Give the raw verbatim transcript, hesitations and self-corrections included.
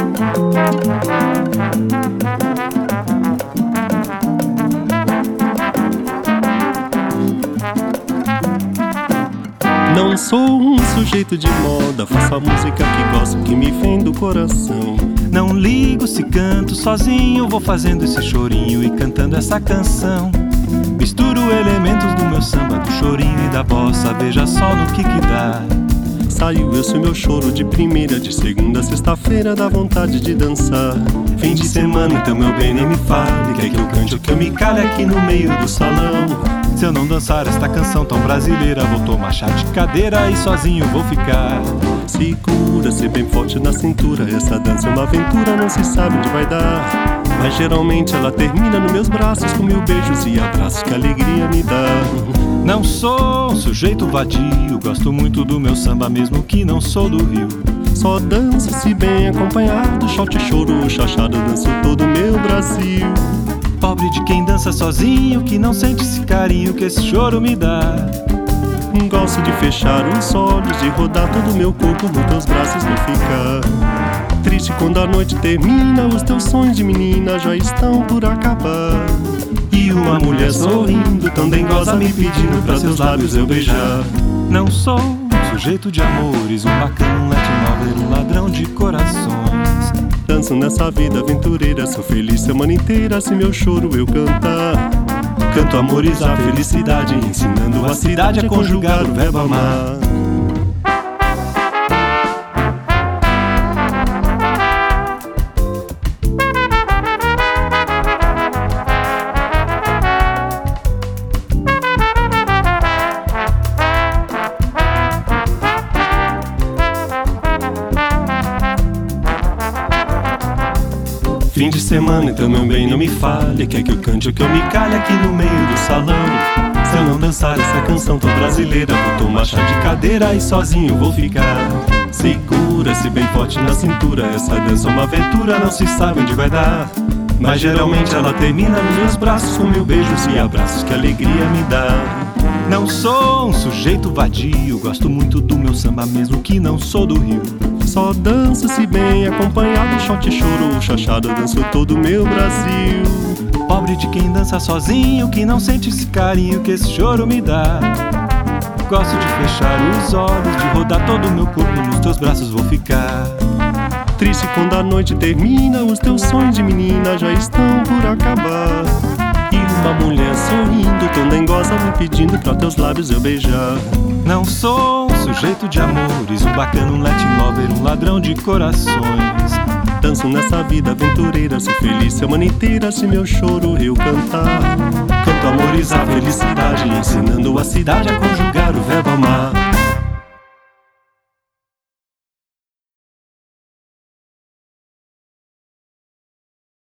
Não sou um sujeito de moda, faço a música que gosto, que me vem do coração. Não ligo se canto sozinho, vou fazendo esse chorinho e cantando essa canção. Misturo elementos do meu samba, do chorinho e da bossa, veja só no que que dá. Saiu esse meu choro de primeira, de segunda a sexta-feira, dá vontade de dançar. Fim de semana, então meu bem nem me fale, quer que eu cante ou que eu me cale aqui no meio do salão. Se eu não dançar esta canção tão brasileira, vou tomar chá de cadeira e sozinho vou ficar. Segura, ser bem forte na cintura, essa dança é uma aventura, não se sabe onde vai dar. Mas geralmente ela termina nos meus braços, com mil beijos e abraços que alegria me dá. Não sou um sujeito vadio, gosto muito do meu samba mesmo que não sou do Rio. Só danço se bem acompanhado, shot, choro, chachado, danço todo o meu Brasil. Pobre de quem dança sozinho, que não sente esse carinho que esse choro me dá. Gosto de fechar os olhos, de rodar todo o meu corpo nos teus braços, vou ficar triste quando a noite termina, os teus sonhos de menina já estão por acabar. E uma mulher sorrindo, tão dengosa, me pedindo pra seus lábios eu beijar. Não sou um sujeito de amores, um bacana, um Latin lover, um ladrão de corações. Danço nessa vida aventureira, sou feliz semana inteira se meu choro eu cantar. Canto amores à felicidade, ensinando a cidade a conjugar o verbo amar. Fim de semana, então meu bem não me fale, quer que eu cante ou que eu me cale aqui no meio do salão. Se eu não dançar essa canção tão brasileira, vou tomar chá de cadeira e sozinho vou ficar. Segura-se bem forte na cintura, essa dança é uma aventura, não se sabe onde vai dar. Mas geralmente ela termina nos meus braços, com mil beijos e abraços que alegria me dá. Não sou um sujeito vadio, gosto muito do meu samba mesmo que não sou do Rio. Só danço se bem acompanhado, shot, choro, chachado, danço todo o meu Brasil. Pobre de quem dança sozinho, que não sente esse carinho que esse choro me dá. Gosto de fechar os olhos, de rodar todo o meu corpo, nos teus braços vou ficar. Triste quando a noite termina, os teus sonhos de menina já estão por acabar. E uma mulher sorrindo, tão dengosa, me pedindo pra teus lábios eu beijar. Não sou um sujeito de amores, um bacana, um Latin lover, um ladrão de corações. Danço nessa vida aventureira, sou feliz semana inteira se meu choro eu cantar. Canto amores à felicidade, ensinando a cidade a conjugar o verbo amar.